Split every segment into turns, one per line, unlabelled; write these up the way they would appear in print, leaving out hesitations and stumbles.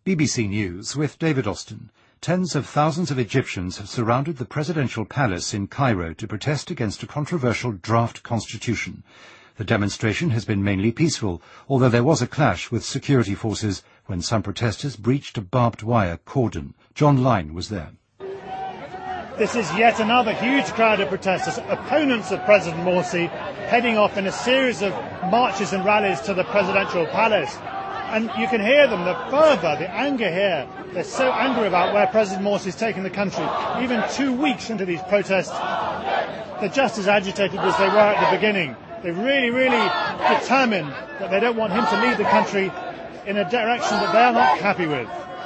BBC News with David Austin. Tens of thousands of Egyptians have surrounded the presidential palace in Cairo to protest against a controversial draft constitution. The demonstration has been mainly peaceful, although there was a clash with security forces when some protesters breached a barbed wire cordon. John Lyne was there.
This is yet another huge crowd of protesters, opponents of President Morsi, heading off in a series of marches and rallies to the presidential palace. And you can hear them, the fervour, the anger here. They're so angry about where President Morsi is taking the country. Even 2 weeks into these protests, they're just as agitated as they were at the beginning. They're really determined that they don't want him to lead the country in a direction that they're not happy with.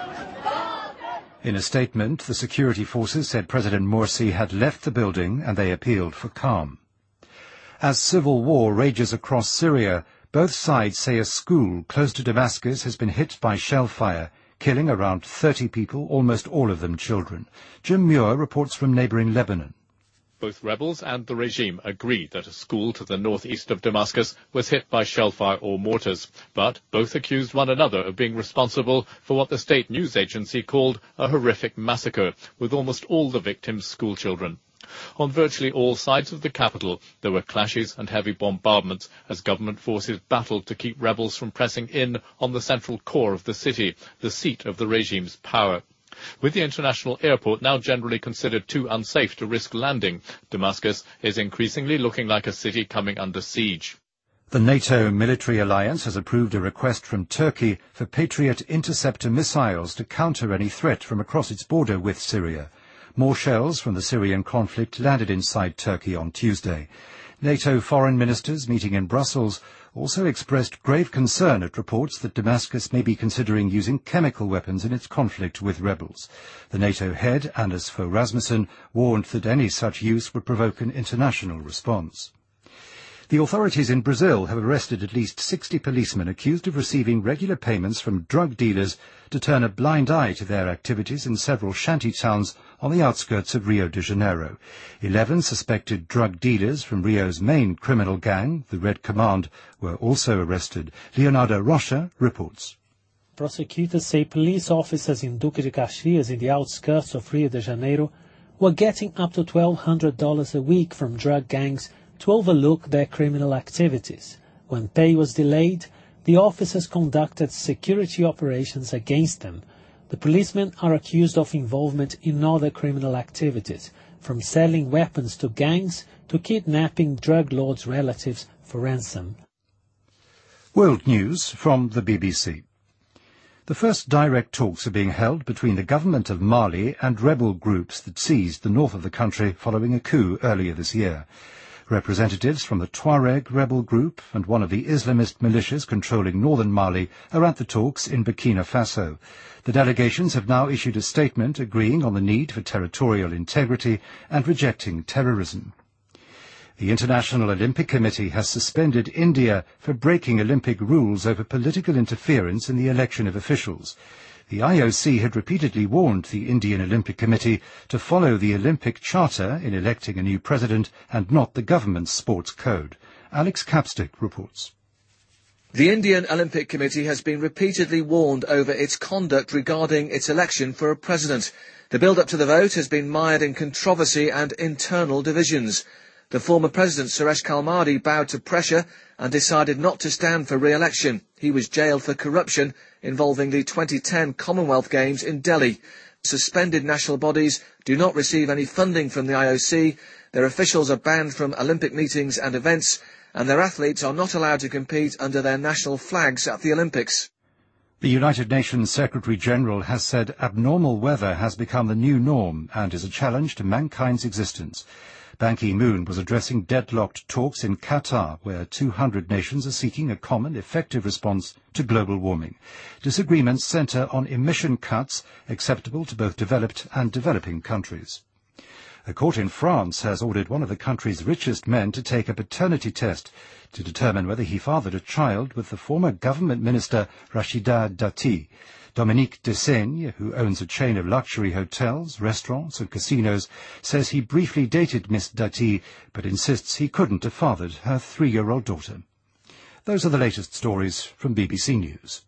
In a statement, the security forces said President Morsi had left the building and they appealed for calm. As civil war rages across Syria, both sides say a school close to Damascus has been hit by shell fire, killing around 30 people, almost all of them children. Jim Muir reports from neighbouring Lebanon.
Both rebels and the regime agree that a school to the northeast of Damascus was hit by shellfire or mortars, but both accused one another of being responsible for what the state news agency called a horrific massacre, with almost all the victims schoolchildren. On virtually all sides of the capital, there were clashes and heavy bombardments as government forces battled to keep rebels from pressing in on the central core of the city, the seat of the regime's power. With the international airport now generally considered too unsafe to risk landing, Damascus is increasingly looking like a city coming under siege.
The NATO military alliance has approved a request from Turkey for Patriot interceptor missiles to counter any threat from across its border with Syria. More shells from the Syrian conflict landed inside Turkey on Tuesday. NATO foreign ministers meeting in Brussels also expressed grave concern at reports that Damascus may be considering using chemical weapons in its conflict with rebels. The NATO head, Anders Fogh Rasmussen, warned that any such use would provoke an international response. The authorities in Brazil have arrested at least 60 policemen accused of receiving regular payments from drug dealers to turn a blind eye to their activities in several shanty towns on the outskirts of Rio de Janeiro. 11 suspected drug dealers from Rio's main criminal gang, the Red Command, were also arrested. Leonardo Rocha reports.
Prosecutors say police officers in Duque de Caxias, in the outskirts of Rio de Janeiro, were getting up to $1,200 a week from drug gangs to overlook their criminal activities. When pay was delayed, the officers conducted security operations against them. The policemen are accused of involvement in other criminal activities, from selling weapons to gangs to kidnapping drug lords' relatives for ransom.
World News from the BBC. The first direct talks are being held between the government of Mali and rebel groups that seized the north of the country following a coup earlier this year. Representatives from the Tuareg rebel group and one of the Islamist militias controlling northern Mali are at the talks in Burkina Faso. The delegations have now issued a statement agreeing on the need for territorial integrity and rejecting terrorism. The International Olympic Committee has suspended India for breaking Olympic rules over political interference in the election of officials. The IOC had repeatedly warned the Indian Olympic Committee to follow the Olympic Charter in electing a new president and not the government's sports code. Alex Capstick reports.
The Indian Olympic Committee has been repeatedly warned over its conduct regarding its election for a president. The build-up to the vote has been mired in controversy and internal divisions. The former president, Suresh Kalmadi, bowed to pressure and decided not to stand for re-election. He was jailed for corruption involving the 2010 Commonwealth Games in Delhi. Suspended national bodies do not receive any funding from the IOC, their officials are banned from Olympic meetings and events, and their athletes are not allowed to compete under their national flags at the Olympics.
The United Nations Secretary-General has said abnormal weather has become the new norm and is a challenge to mankind's existence. Ban Ki-moon was addressing deadlocked talks in Qatar, where 200 nations are seeking a common, effective response to global warming. Disagreements centre on emission cuts acceptable to both developed and developing countries. A court in France has ordered one of the country's richest men to take a paternity test to determine whether he fathered a child with the former government minister Rachida Dati. Dominique Dessaigne, who owns a chain of luxury hotels, restaurants and casinos, says he briefly dated Miss Dati, but insists he couldn't have fathered her 3-year-old daughter. Those are the latest stories from BBC News.